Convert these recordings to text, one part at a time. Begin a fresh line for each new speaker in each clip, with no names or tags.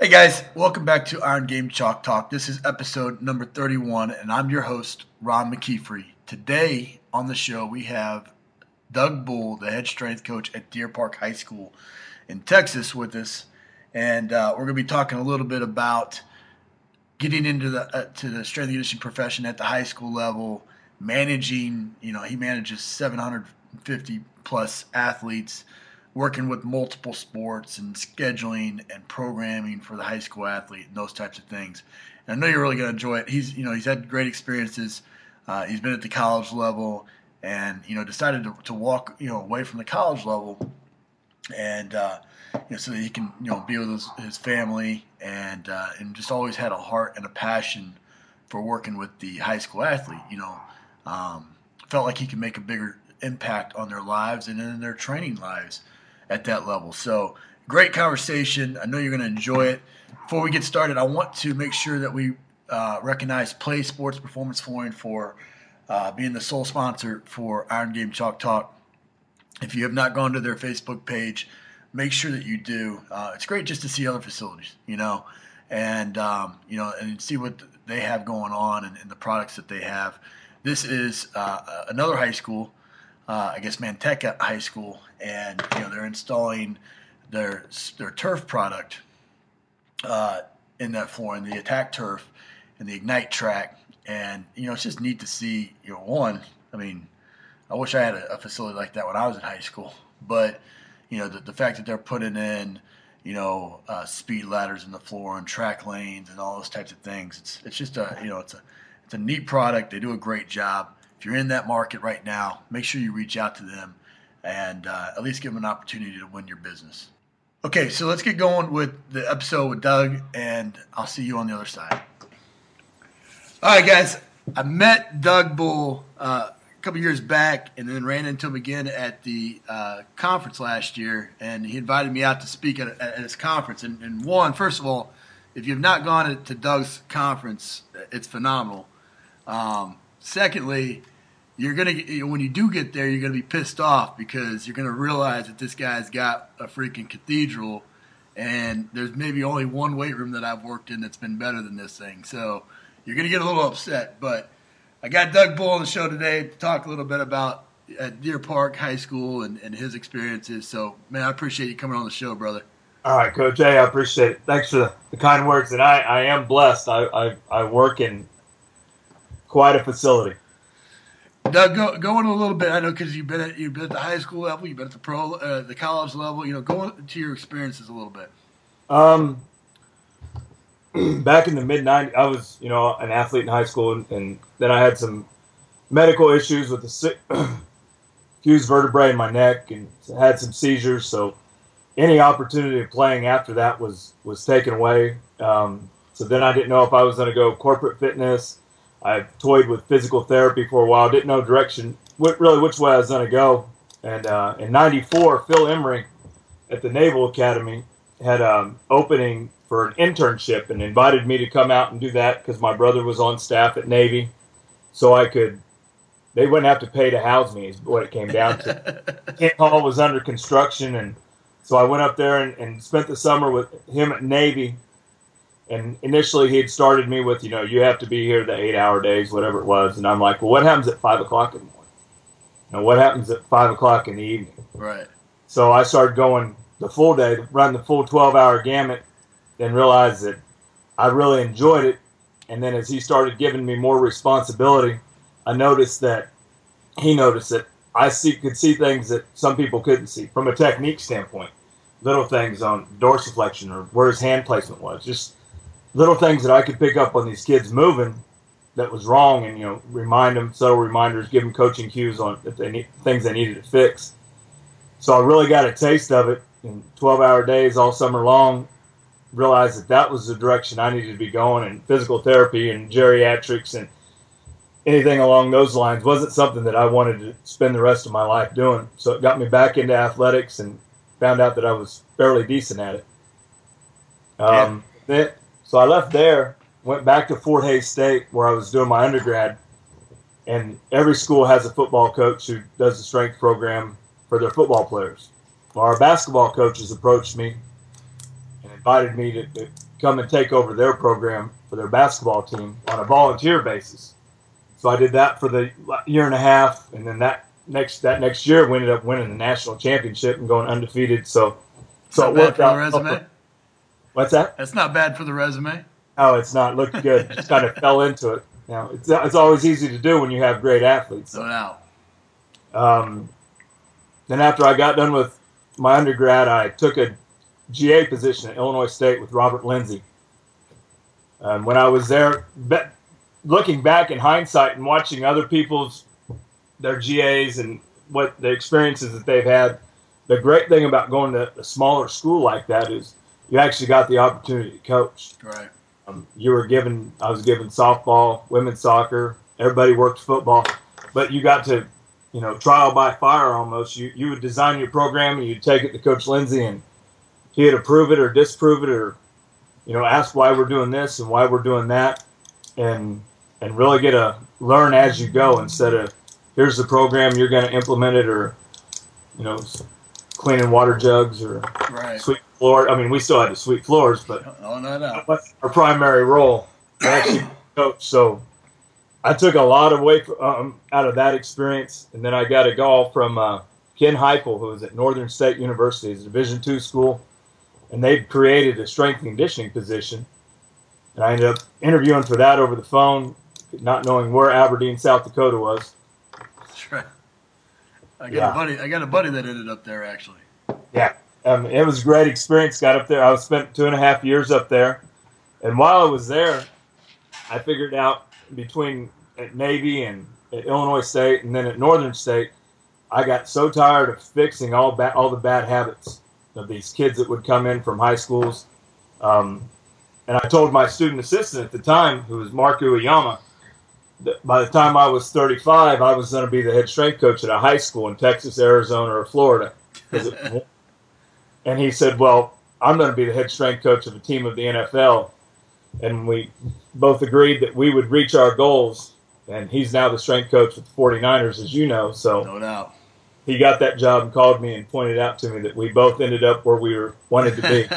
Hey guys, welcome back to Iron Game Chalk Talk. This is episode number 31, and I'm your host, Ron McKeefrey. Today on the show, we have Doug Bull, the head strength coach at Deer Park High School in Texas, with us, and we're going to be talking a little bit about getting into the to the strength and conditioning profession at the high school level, managing. He manages 750 plus athletes, working with multiple sports and scheduling and programming for the high school athlete and those types of things. And I know you're really going to enjoy it. He's had great experiences. He's been at the college level and, decided to walk, away from the college level and, so that he can, be with his family and just always had a heart and a passion for working with the high school athlete, felt like he could make a bigger impact on their lives and in their training lives at that level. So great conversation. I know you're going to enjoy it. Before we get started, I want to make sure that we recognize Play Sports Performance Flooring for being the sole sponsor for Iron Game Chalk Talk. If you have not gone to their Facebook page, make sure that you do. It's great just to see other facilities, and see what they have going on and the products that they have. This is another high school, Manteca High School, and they're installing their turf product in that flooring, the Attack Turf and the Ignite Track, and it's just neat to see. I wish I had a facility like that when I was in high school, but the fact that they're putting in speed ladders in the floor and track lanes and all those types of things, it's just it's a neat product. They do a great job. If you're in that market right now, make sure you reach out to them and at least give them an opportunity to win your business. Okay, so let's get going with the episode with Doug, and I'll see you on the other side. All right, guys. I met Doug Bull a couple years back and then ran into him again at the conference last year, and he invited me out to speak at his conference. And first of all, if you've not gone to Doug's conference, it's phenomenal. Secondly, you're when you do get there, you're gonna be pissed off because you're gonna realize that this guy's got a freaking cathedral, and there's maybe only one weight room that I've worked in that's been better than this thing. So you're gonna get a little upset. But I got Doug Bull on the show today to talk a little bit about at Deer Park High School and his experiences. So, man, I appreciate you coming on the show, brother.
All right, Coach A, I appreciate it. Thanks for the kind words. And I am blessed. I work in quite a facility.
Doug, go in a little bit. I know because you've been at the high school level, you've been at the college level. Go into your experiences a little bit.
Back in the mid '90s, I was an athlete in high school, and then I had some medical issues with the fused vertebrae in my neck, and had some seizures. So any opportunity of playing after that was taken away. So then I didn't know if I was going to go corporate fitness. I toyed with physical therapy for a while. Didn't know direction, which way I was going to go. And in '94, Phil Emery at the Naval Academy had an opening for an internship and invited me to come out and do that because my brother was on staff at Navy. So they wouldn't have to pay to house me is what it came down to. Kent Hall was under construction, and so I went up there and spent the summer with him at Navy. And initially, he had started me with, you have to be here the 8-hour days, whatever it was. And I'm like, well, what happens at 5 o'clock in the morning? What happens at 5 o'clock in the evening?
Right.
So I started going the full day, run the full 12-hour gamut, and realized that I really enjoyed it. And then as he started giving me more responsibility, I noticed that he noticed that I could see things that some people couldn't see from a technique standpoint. Little things on dorsiflexion or where his hand placement was, just little things that I could pick up on these kids moving that was wrong, and remind them, subtle reminders, give them coaching cues on if they need things they needed to fix. So I really got a taste of it in 12-hour days all summer long. Realized that was the direction I needed to be going, and physical therapy and geriatrics and anything along those lines wasn't something that I wanted to spend the rest of my life doing. So it got me back into athletics and found out that I was fairly decent at it. So I left there, went back to Fort Hays State where I was doing my undergrad, and every school has a football coach who does the strength program for their football players. Well, our basketball coaches approached me and invited me to come and take over their program for their basketball team on a volunteer basis. So I did that for the year and a half, and then that next year we ended up winning the national championship and going undefeated. So
it worked out. For the resume?
What's that?
That's not bad for the resume.
Oh, it's not. Looked good. Just kind of fell into it. Now it's always easy to do when you have great athletes.
No doubt.
Then after I got done with my undergrad, I took a GA position at Illinois State with Robert Lindsay. When I was there, looking back in hindsight and watching other people's their GAs and what the experiences that they've had, the great thing about going to a smaller school like that is you actually got the opportunity to coach.
Right.
I was given softball, women's soccer. Everybody worked football, but you got to, trial by fire almost. You would design your program and you'd take it to Coach Lindsay and he'd approve it or disprove it or, ask why we're doing this and why we're doing that, and really get to learn as you go instead of here's the program, you're going to implement it, or cleaning water jugs or sweep floor. I mean, we still had to sweep floors, but our primary role was actually coach. So I took a lot away out of that experience, and then I got a call from Ken Heupel, who was at Northern State University, it's a Division II school, and they'd created a strength and conditioning position. And I ended up interviewing for that over the phone, not knowing where Aberdeen, South Dakota was.
That's right. I got a buddy that ended up there actually.
Yeah, it was a great experience. Got up there. I spent 2.5 years up there, and while I was there, I figured out between at Navy and at Illinois State, and then at Northern State, I got so tired of fixing all the bad habits of these kids that would come in from high schools. And I told my student assistant at the time, who was Mark Ueyama, that by the time I was 35, I was going to be the head strength coach at a high school in Texas, Arizona, or Florida. And he said, well, I'm going to be the head strength coach of a team of the NFL. And we both agreed that we would reach our goals. And he's now the strength coach with the 49ers, as you know. So
no doubt.
He got that job and called me and pointed out to me that we both ended up where we wanted to be.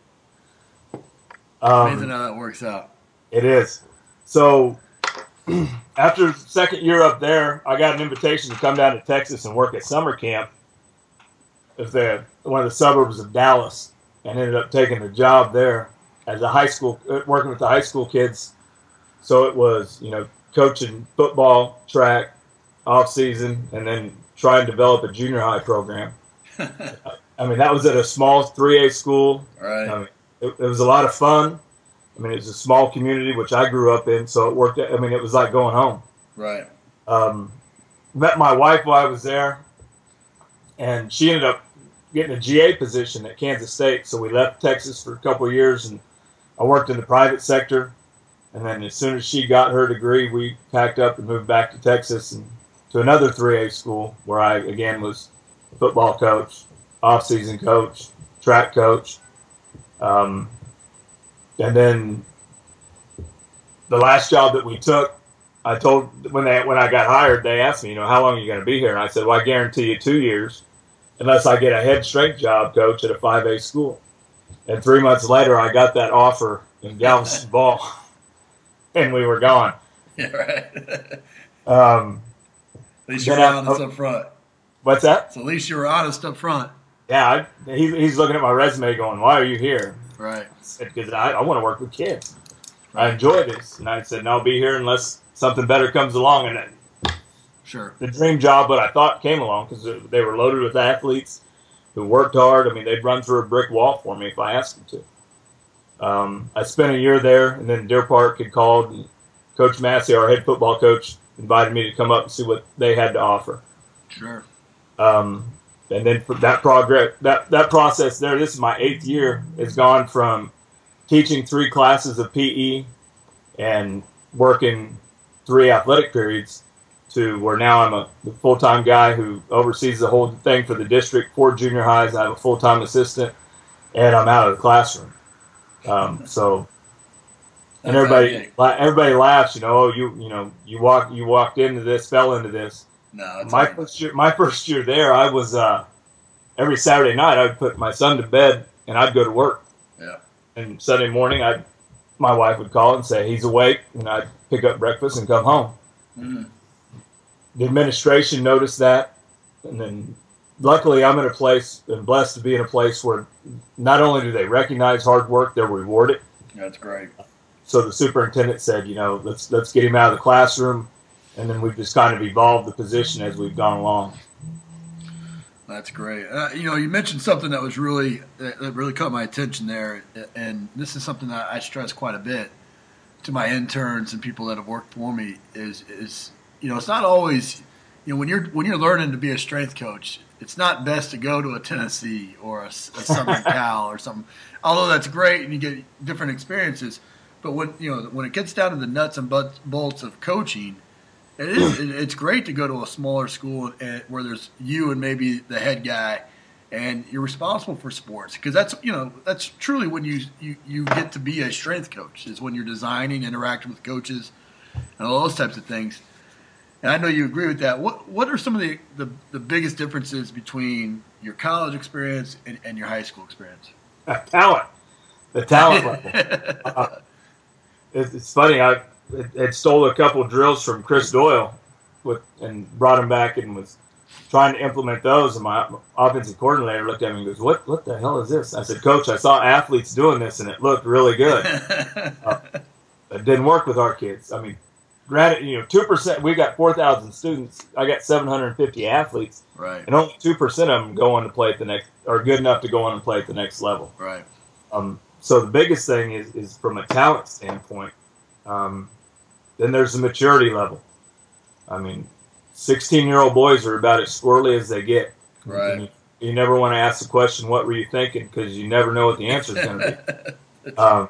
Amazing how that works out.
It is. So after the second year up there, I got an invitation to come down to Texas and work at summer camp. It was one of the suburbs of Dallas, and ended up taking a job there as a high school, working with the high school kids. So it was, coaching football, track, off season, and then try and develop a junior high program. I mean, that was at a small 3A school.
Right.
It was a lot of fun. I mean, it was a small community, which I grew up in, so it worked. I mean, it was like going home.
Right.
Met my wife while I was there, and she ended up getting a GA position at Kansas State. So we left Texas for a couple of years, and I worked in the private sector. And then as soon as she got her degree, we packed up and moved back to Texas and to another 3A school where I, again, was football coach, off-season coach, track coach. And then the last job that we took, I told when I got hired, they asked me, how long are you going to be here? And I said, well, I guarantee you 2 years unless I get a head strength job coach at a 5A school. And 3 months later, I got that offer in Galveston Ball, and we were gone.
Yeah, right. At least you were honest up front.
What's that?
So at least you were honest up front.
Yeah, he's looking at my resume going, why are you here?
Right.
Because I want to work with kids. I enjoy this. And I said, no, I'll be here unless something better comes along. And
sure.
The dream job, but I thought came along because they were loaded with athletes who worked hard. I mean, they'd run through a brick wall for me if I asked them to. I spent a year there, and then Deer Park had called, and Coach Massey, our head football coach, invited me to come up and see what they had to offer.
Sure.
And then for that process there, this is my 8th year, has gone from teaching 3 classes of PE and working 3 athletic periods to where now I'm a full-time guy who oversees the whole thing for the district, 4 junior highs. I have a full-time assistant, and I'm out of the classroom. And everybody laughs, you walked into this, fell into this.
No,
my first year there, I was every Saturday night I would put my son to bed and I'd go to work.
Yeah.
And Sunday morning, my wife would call and say he's awake, and I'd pick up breakfast and come home.
Mm.
The administration noticed that, and then luckily I'm in a place and blessed to be in a place where not only do they recognize hard work, they're rewarded.
That's great.
So the superintendent said, let's get him out of the classroom, and then we've just kind of evolved the position as we've gone along.
That's great. You mentioned something that was really caught my attention there, and this is something that I stress quite a bit to my interns and people that have worked for me. Is it's not always when you're learning to be a strength coach, it's not best to go to a Tennessee or a Southern Cal or something. Although that's great and you get different experiences, but when it gets down to the nuts and bolts of coaching. It's great to go to a smaller school where there's you and maybe the head guy, and you're responsible for sports because that's truly when you get to be a strength coach is when you're designing, interacting with coaches, and all those types of things. And I know you agree with that. What are some of the biggest differences between your college experience and your high school experience?
The talent level. It's funny. I had stole a couple of drills from Chris Doyle and brought them back and was trying to implement those. And my offensive coordinator looked at me and goes, what the hell is this? I said, Coach, I saw athletes doing this and it looked really good. It didn't work with our kids. I mean, granted, 2%, we got 4,000 students. I got 750 athletes.
Right. And
only 2% of them go on to play at the next, or good enough to go on and play at the next level.
Right.
So the biggest thing is from a talent standpoint. Then there's the maturity level. I mean, 16-year-old boys are about as squirrely as they get.
Right.
You never want to ask the question, what were you thinking? Because you never know what the answer is going to be.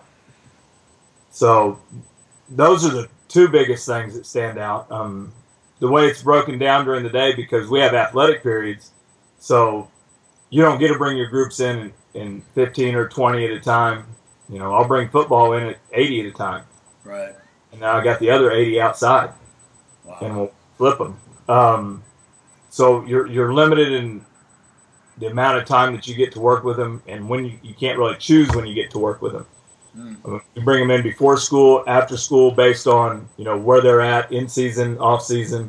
So those are the two biggest things that stand out. The way it's broken down during the day, because we have athletic periods, so you don't get to bring your groups in 15 or 20 at a time. I'll bring football in at 80 at a time.
Right.
And now I got the other 80 outside.
Wow.
And we'll flip them. So you're limited in the amount of time that you get to work with them, and when you can't really choose when you get to work with them. You bring them in before school, after school, based on where they're at, in season, off season.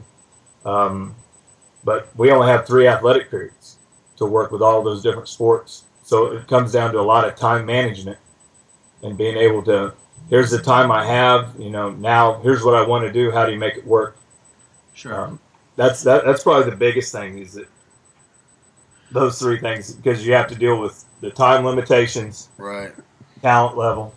But we only have 3 athletic periods to work with all those different sports. So it comes down to a lot of time management and being able to. Here's the time I have, now here's what I want to do. How do you make it work?
Sure.
That's probably the biggest thing is that those 3 things, because you have to deal with the time limitations,
right,
talent level.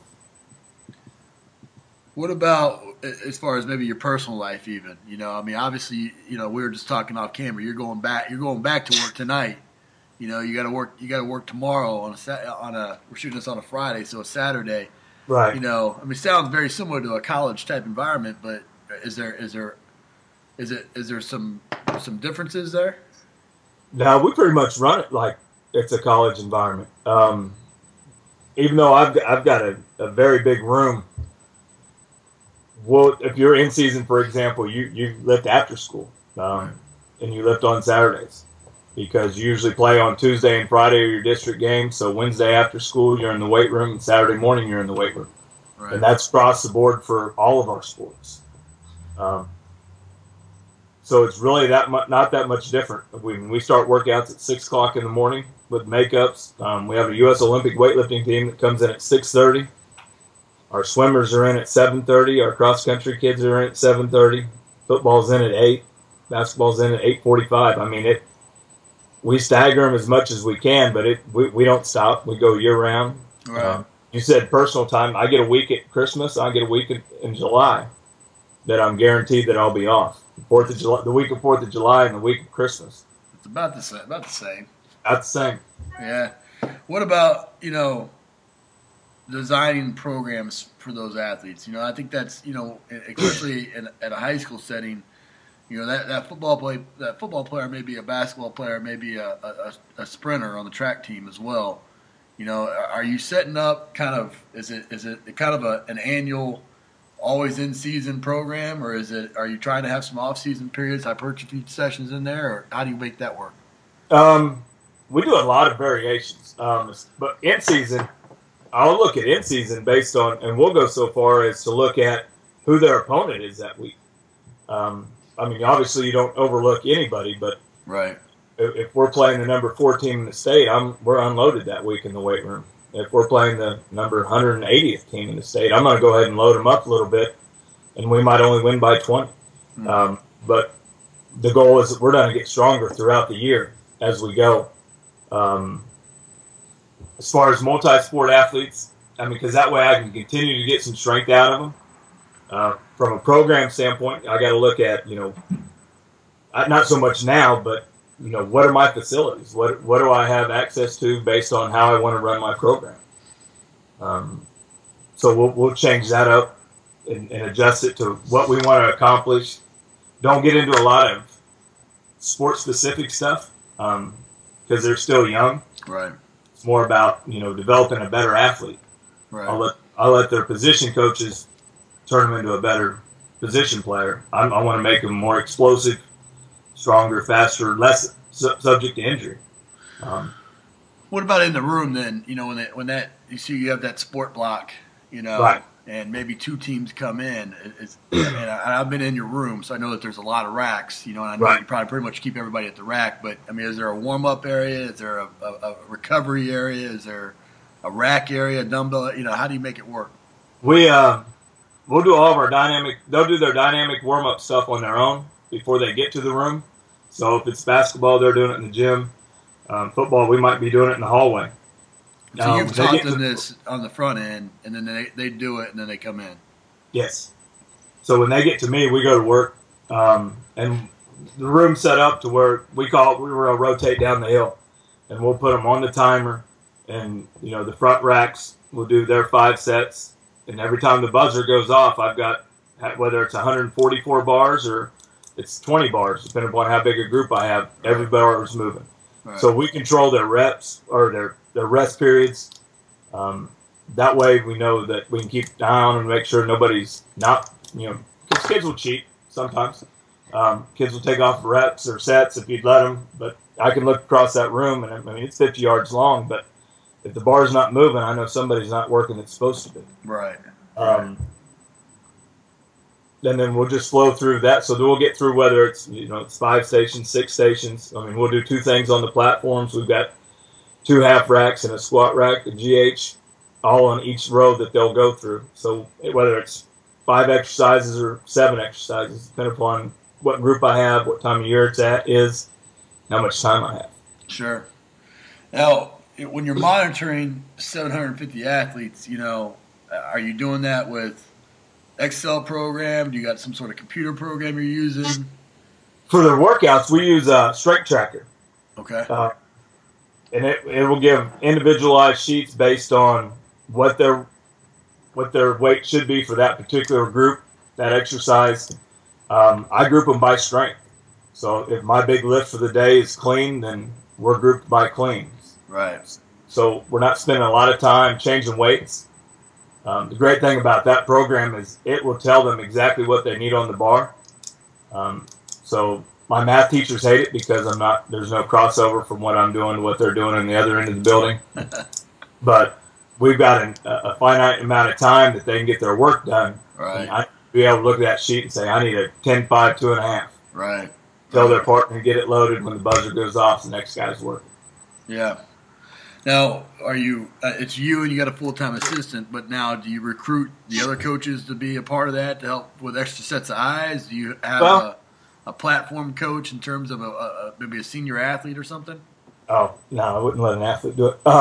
What about as far as maybe your personal life even? Obviously, we were just talking off camera. You're going back to work tonight. You got to work tomorrow we're shooting this on a Friday, so it's Saturday.
Right.
It sounds very similar to a college type environment, but is there some differences there?
No, we pretty much run it like it's a college environment. Even though I've got a very big room. Well, if you're in season, for example, you lift after school, and you lift on Saturdays. Because you usually play on Tuesday and Friday are your district games. So Wednesday after school, you're in the weight room, and Saturday morning, you're in the weight room.
Right.
And that's across the board for all of our sports. So it's really not that much different. When we start workouts at 6 o'clock in the morning with makeups, we have a U.S. Olympic weightlifting team that comes in at 6:30. Our swimmers are in at 7:30. Our cross-country kids are in at 7:30. Football's in at 8. Basketball's in at 8:45. I mean, we stagger them as much as we can, but we don't stop. We go year-round.
Right.
You said personal time. I get a week at Christmas. I get a week in July that I'm guaranteed that I'll be off. The week of 4th of July and the week of Christmas.
It's about the same.
That's the same.
Yeah. What about, designing programs for those athletes? I think that's, especially at a high school setting, that football player may be a basketball player, maybe a sprinter on the track team as well. Are you setting up is it kind of an annual, always in season program, or are you trying to have some off season periods, hypertrophy sessions in there, or how do you make that work?
We do a lot of variations, but in season, I'll look at in season based on, and we'll go so far as to look at who their opponent is that week. I mean, obviously you don't overlook anybody, but
right.
If we're playing the number 4 team in the state, we're unloaded that week in the weight room. If we're playing the number 180th team in the state, I'm going to go ahead and load them up a little bit, and we might only win by 20. But the goal is that we're going to get stronger throughout the year as we go. As far as multi-sport athletes, I mean, because that way I can continue to get some strength out of them. From a program standpoint, I got to look at, not so much now, but, what are my facilities? What do I have access to based on how I want to run my program? So we'll change that up and adjust it to what we want to accomplish. Don't get into a lot of sport-specific stuff because they're still young.
Right.
It's more about, developing a better athlete.
Right.
I'll let their position coaches turn them into a better position player. I want to make them more explosive, stronger, faster, less subject to injury.
What about in the room then? When that you see you have that sport block,
right.
And maybe 2 teams come in. And I've been in your room, so I know that there's a lot of racks. And I know
right.
you probably pretty much keep everybody at the rack. But I mean, is there a warm up area? Is there a recovery area? Is there a rack area, a dumbbell? How do you make it work?
We'll do all of our dynamic. They'll do their dynamic warm up stuff on their own before they get to the room. So if it's basketball, they're doing it in the gym. Football, we might be doing it in the hallway.
So you've taught them this on the front end, and then they do it, and then they come in.
Yes. So when they get to me, we go to work, and the room's set up to where we will rotate down the hill, and we'll put them on the timer, and the front racks will do their 5 sets, and every time the buzzer goes off, I've got whether it's 144 bars or it's 20 bars, depending upon how big a group I have. Every bar is moving. Right. So we control their reps or their rest periods. That way we know that we can keep an eye on them and make sure nobody's not, because kids will cheat sometimes. Kids will take off reps or sets if you'd let them. But I can look across that room, and I mean, it's 50 yards long, but if the bar's not moving, I know somebody's not working that's supposed to be.
Right.
And then we'll just flow through that. So we'll get through whether it's, it's 5 stations, 6 stations. I mean, we'll do 2 things on the platforms. We've got 2 half racks and a squat rack, a GH, all on each row that they'll go through. So whether it's 5 exercises or 7 exercises, depending upon what group I have, what time of year is, how much time I have.
Sure. Now, when you're monitoring 750 athletes, are you doing that with Excel program? Do you got some sort of computer program you're using?
For their workouts, we use a Strength Tracker.
Okay.
And it will give individualized sheets based on what their weight should be for that particular group, that exercise. I group them by strength. So if my big lift for the day is clean, then we're grouped by clean.
Right.
So we're not spending a lot of time changing weights. The great thing about that program is it will tell them exactly what they need on the bar. So my math teachers hate it because there's no crossover from what I'm doing to what they're doing on the other end of the building. But we've got a finite amount of time that they can get their work done.
Right.
And I be able to look at that sheet and say, I need a 10-5, 2.5.
Right.
Tell their partner to get it loaded. When the buzzer goes off, the next guy's working.
Yeah. Now, are you? It's you and you got a full-time assistant, but now do you recruit the other coaches to be a part of that to help with extra sets of eyes? Do you have a platform coach in terms of maybe a senior athlete or something?
Oh, no, I wouldn't let an athlete do it.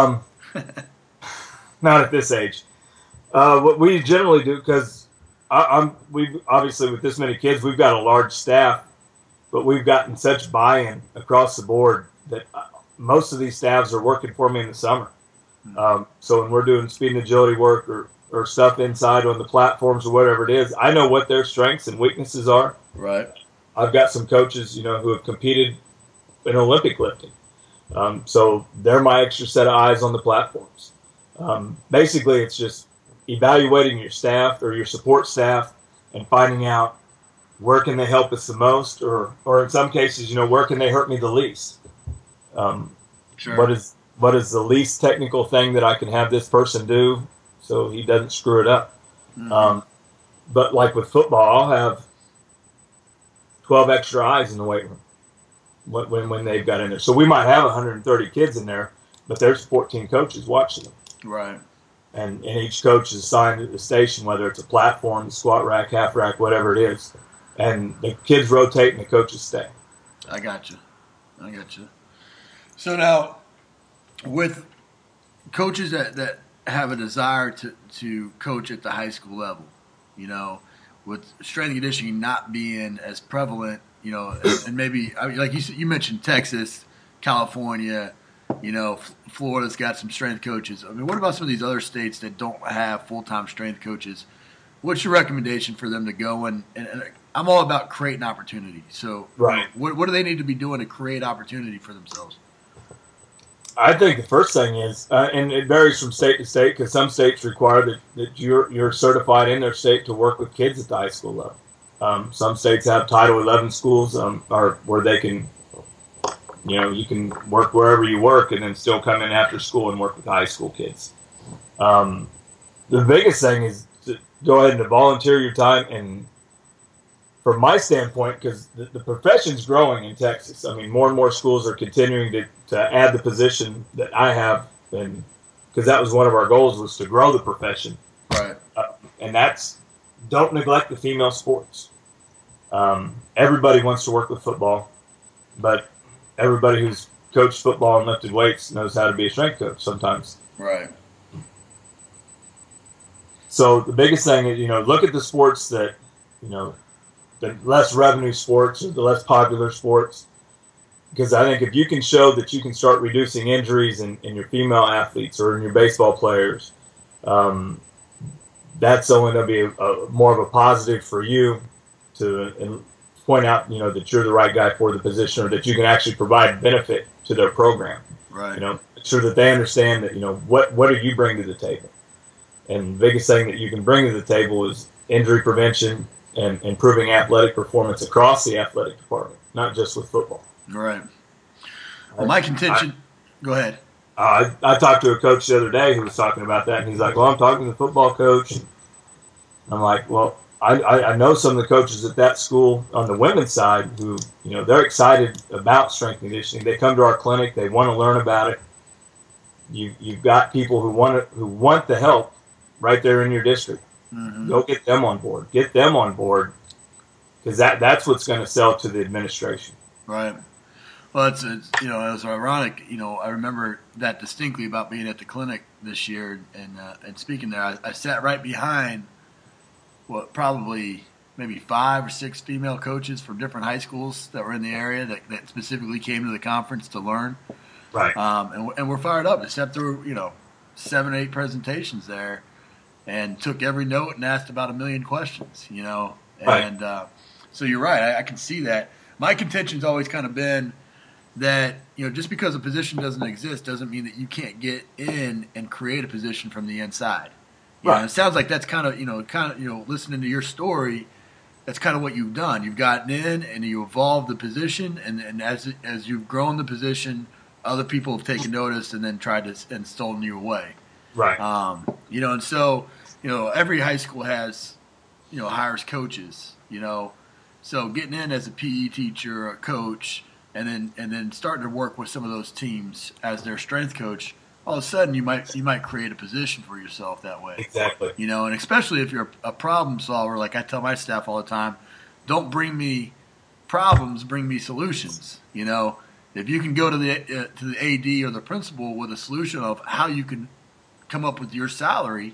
Not at this age. What we generally do, because we obviously with this many kids, we've got a large staff, but we've gotten such buy-in across the board that most of these staffs are working for me in the summer. So when we're doing speed and agility work or stuff inside on the platforms or whatever it is, I know what their strengths and weaknesses are.
Right.
I've got some coaches, who have competed in Olympic lifting. So they're my extra set of eyes on the platforms. Basically, it's just evaluating your staff or your support staff and finding out where can they help us the most, or in some cases, where can they hurt me the least.
Sure.
what is the least technical thing that I can have this person do so he doesn't screw it up.
Mm-hmm.
But like with football, I'll have 12 extra eyes in the weight room when they've got in there. So we might have 130 kids in there, but there's 14 coaches watching them.
Right.
And each coach is assigned at the station, whether it's a platform, squat rack, half rack, whatever it is. And the kids rotate and the coaches stay.
I got you. So now, with coaches that have a desire to coach at the high school level, with strength and conditioning not being as prevalent, and maybe, like you mentioned Texas, California, Florida's got some strength coaches. I mean, what about some of these other states that don't have full-time strength coaches? What's your recommendation for them to go and I'm all about creating opportunity. So,
right.
What do they need to be doing to create opportunity for themselves?
I think the first thing is, and it varies from state to state, because some states require that you're certified in their state to work with kids at the high school level. Some states have Title 11 schools, or where they can, you can work wherever you work and then still come in after school and work with high school kids. The biggest thing is to go ahead and to volunteer your time. And from my standpoint, because the profession's growing in Texas, I mean, more and more schools are continuing to add the position that I have, and because that was one of our goals, was to grow the profession.
Right.
And that's, don't neglect the female sports. Everybody wants to work with football, but everybody who's coached football and lifted weights knows how to be a strength coach sometimes.
Right.
So the biggest thing is, look at the sports that, the less revenue sports or the less popular sports. Because I think if you can show that you can start reducing injuries in your female athletes or in your baseball players, that's only going to be more of a positive for you to point out, that you're the right guy for the position, or that you can actually provide benefit to their program.
Right.
Make sure that they understand that, what do you bring to the table? And the biggest thing that you can bring to the table is injury prevention and improving athletic performance across the athletic department, not just with football.
Right. Well, my contention. Go ahead.
I talked to a coach the other day who was talking about that, and he's like, "Well, I'm talking to the football coach." And I'm like, "Well, I know some of the coaches at that school on the women's side who, they're excited about strength and conditioning. They come to our clinic, they want to learn about it. You've got people who want the help right there in your district. Mm-hmm. Go get them on board. Get them on board, because that's what's going to sell to the administration."
Right. Well, it's it was ironic. I remember that distinctly about being at the clinic this year and speaking there. I sat right behind probably maybe 5 or 6 female coaches from different high schools that were in the area that specifically came to the conference to learn.
Right.
And we're fired up. They sat through 7 or 8 presentations there, and took every note and asked about 1 million questions. And
right.
So you're right. I can see that. My contention's always kind of been that, just because a position doesn't exist doesn't mean that you can't get in and create a position from the inside.
Right.
It sounds like that's kind of, listening to your story, that's kind of what you've done. You've gotten in and you evolved the position, and as you've grown the position, other people have taken notice and then tried to and stolen you away.
Right.
And so, every high school has, hires coaches, So getting in as a PE teacher or a coach, and then starting to work with some of those teams as their strength coach, all of a sudden you might create a position for yourself that way.
Exactly.
And especially if you're a problem solver, like I tell my staff all the time, don't bring me problems, bring me solutions. If you can go to the AD or the principal with a solution of how you can come up with your salary,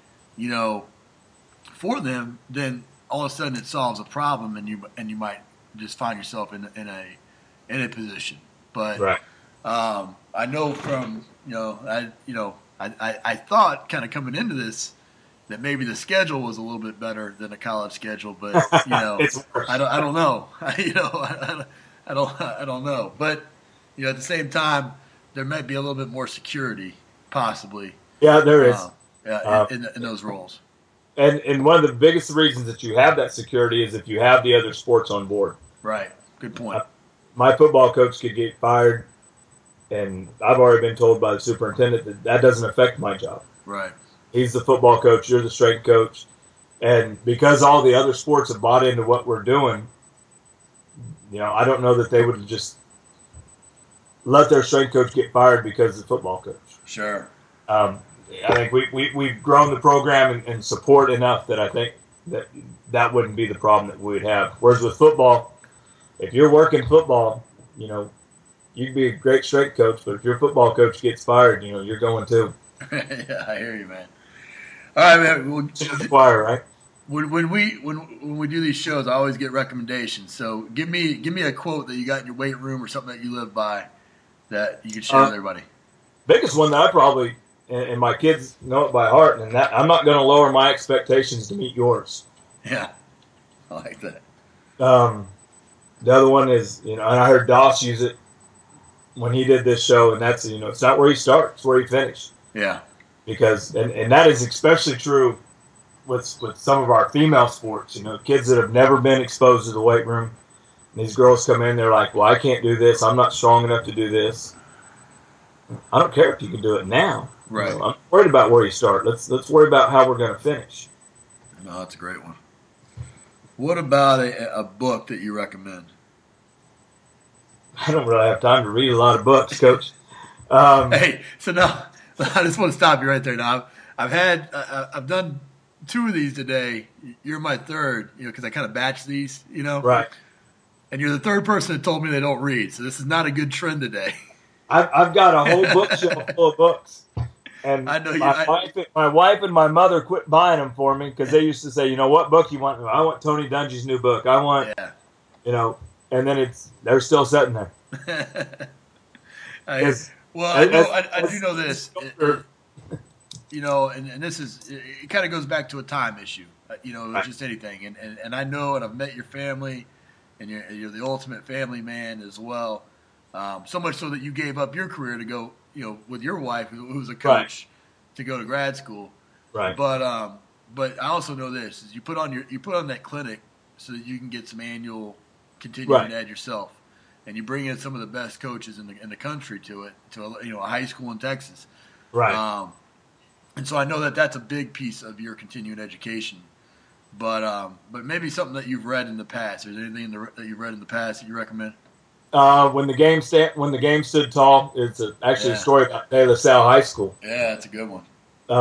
for them, then all of a sudden it solves a problem, and you might just find yourself in a position. But
right.
I know from I thought kind of coming into this that maybe the schedule was a little bit better than a college schedule, but
it's worse.
I don't know. I don't know. But at the same time, there might be a little bit more security, possibly.
Yeah, there is.
In those roles.
And one of the biggest reasons that you have that security is if you have the other sports on board.
Right. Good point.
My football coach could get fired and I've already been told by the superintendent that that doesn't affect my job.
Right.
He's the football coach. You're the strength coach. And because all the other sports have bought into what we're doing, I don't know that they would just let their strength coach get fired because of the football coach.
Sure.
I think we've grown the program and support enough that I think that wouldn't be the problem that we would have. Whereas with football, if you're working football, you can be a great strength coach, but if your football coach gets fired, you're going too.
Yeah, I hear you, man. All right, man.
Choir, right?
When we do these shows, I always get recommendations. So give me a quote that you got in your weight room or something that you live by that you can share with everybody.
Biggest one that I probably and my kids know it by heart, and that I'm not going to lower my expectations to meet yours.
Yeah, I like that.
The other one is, and I heard Doss use it when he did this show, and that's, it's not where you start, it's where you finish.
Yeah.
Because, and that is especially true with some of our female sports, kids that have never been exposed to the weight room. And these girls come in, they're like, well, I can't do this. I'm not strong enough to do this. I don't care if you can do it now.
Right.
I'm worried about where you start. Let's worry about how we're going to finish.
No, that's a great one. What about a book that you recommend?
I don't really have time to read a lot of books, Coach.
Hey, so now I just want to stop you right there. Now I've done 2 of these today. You're my third, because I kind of batch these,
Right.
And you're the third person that told me they don't read. So this is not a good trend today.
I've got a whole bookshelf full of books. And
I know
my wife and my mother quit buying them for me because they used to say, what book you want? I want Tony Dungy's new book. I want, and then they're still sitting there.
I do know this. And this is, it kind of goes back to a time issue,
Right.
just anything. And I know, and I've met your family, and you're the ultimate family man as well. So much so that you gave up your career to go, with your wife, who's a coach, to go to grad school.
Right.
But I also know this is you put on that clinic so that you can get some annual continuing ed yourself, and you bring in some of the best coaches in the country to a high school in Texas.
Right.
And so I know that that's a big piece of your continuing education. But maybe something that you've read in the past. Is there anything that you've read in the past that you recommend?
When the game stood tall, it's actually a story about De La Salle High School.
Yeah, that's a good one.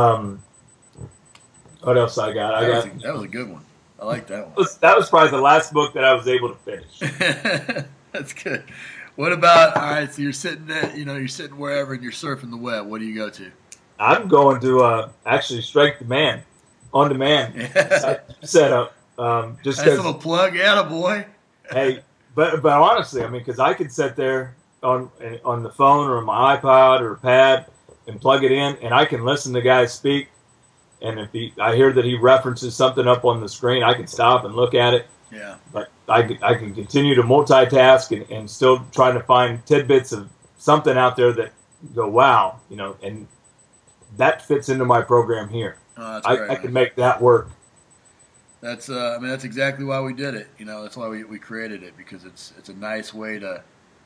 What else I got?
That was a good one. I like that one.
That was probably the last book that I was able to finish.
That's good. What about, all right, so you're sitting there, you're sitting wherever and you're surfing the web. What do you go to?
I'm going to actually Strength Demand, on demand setup. Just
nice little plug, boy.
Hey, but honestly, because I could sit there on the phone or on my iPod or pad and plug it in, and I can listen to guys speak. And if I hear that he references something up on the screen, I can stop and look at it.
Yeah.
But I can continue to multitask and still trying to find tidbits of something out there that go, wow, and that fits into my program here.
Oh, that's great,
I can make that work.
That's that's exactly why we did it. That's why we created it, because it's a nice way to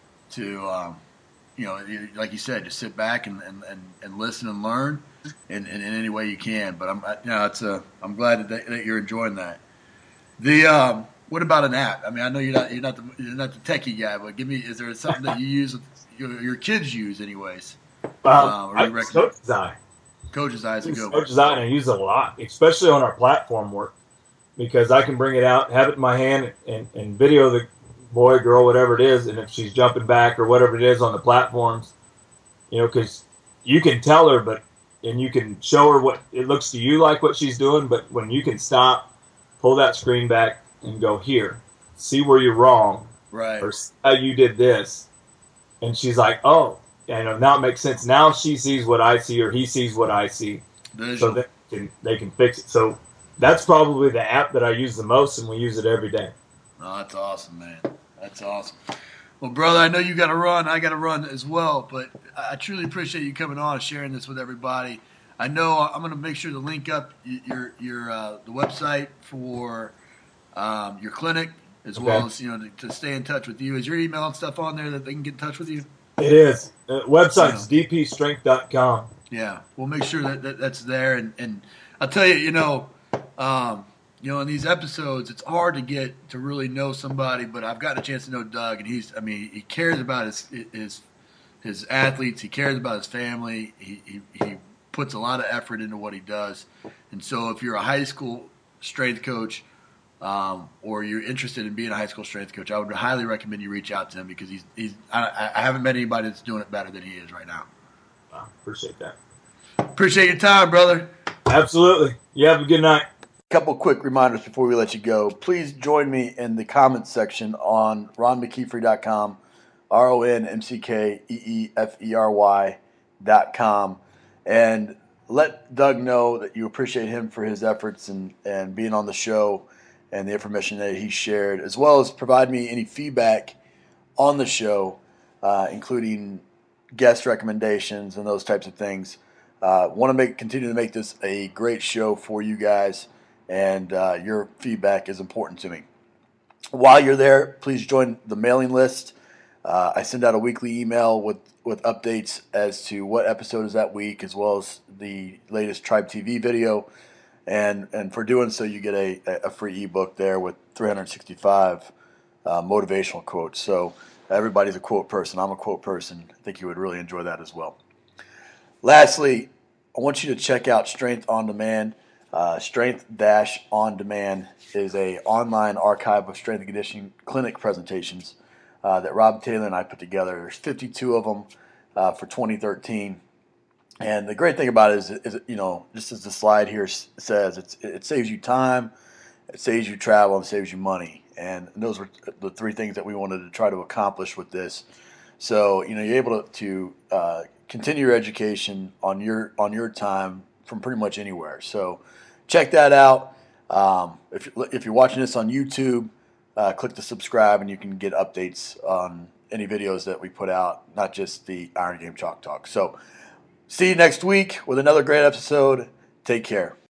like you said, just sit back and listen and learn in any way you can. But I'm glad that you're enjoying that. What about an app? I know you're not the techie guy, but is there something that you use your kids use anyways?
I use Coach's Eye.
Coach's Eye is a good one.
Coach's Eye, and I use it a lot, especially on our platform work, because I can bring it out, have it in my hand, and video the boy, girl, whatever it is, and if she's jumping back or whatever it is on the platforms, because you can tell her, and you can show her what it looks to you like what she's doing, but when you can stop, pull that screen back, and go, here, see where you're wrong,
right,
or see how you did this, and she's like, oh, now it makes sense. Now she sees what I see, or he sees what I see,
visual.
So they can fix it. So that's probably the app that I use the most, and we use it every day.
Oh, that's awesome, man. That's awesome. Well, brother, I know you got to run. I got to run as well, but I truly appreciate you coming on and sharing this with everybody. I know I'm going to make sure to link up your the website for your clinic, as well as to stay in touch with you. Is your email and stuff on there that they can get in touch with you?
It is. Website's dpstrength.com.
Yeah, we'll make sure that's there. And I'll tell you, in these episodes, it's hard to get to really know somebody, but I've gotten a chance to know Doug, and he cares about his athletes. He cares about his family. He puts a lot of effort into what he does. And so if you're a high school strength coach, or you're interested in being a high school strength coach, I would highly recommend you reach out to him because I haven't met anybody that's doing it better than he is right now.
Wow, appreciate that.
Appreciate your time, brother.
Absolutely. You have a good night.
Couple quick reminders before we let you go. Please join me in the comments section on ronmckeefery.com, RonMckeefery.com, and let Doug know that you appreciate him for his efforts and being on the show and the information that he shared, as well as provide me any feedback on the show, including guest recommendations and those types of things. Want to continue to make this a great show for you guys, and your feedback is important to me. While you're there, please join the mailing list. I send out a weekly email with updates as to what episode is that week, as well as the latest Tribe TV video. And for doing so, you get a free ebook there with 365 motivational quotes. So everybody's a quote person. I'm a quote person. I think you would really enjoy that as well. Lastly, I want you to check out Strength on Demand. Strength-on Demand is an online archive of strength and conditioning clinic presentations that Rob Taylor and I put together. There's 52 of them for 2013. And the great thing about it is just as the slide here says, it saves you time, it saves you travel, and saves you money. And those were the three things that we wanted to try to accomplish with this. So, you're able to continue your education on your time from pretty much anywhere. So check that out. If you're watching this on YouTube, click the subscribe, and you can get updates on any videos that we put out, not just the Iron Game Chalk Talk. So see you next week with another great episode. Take care.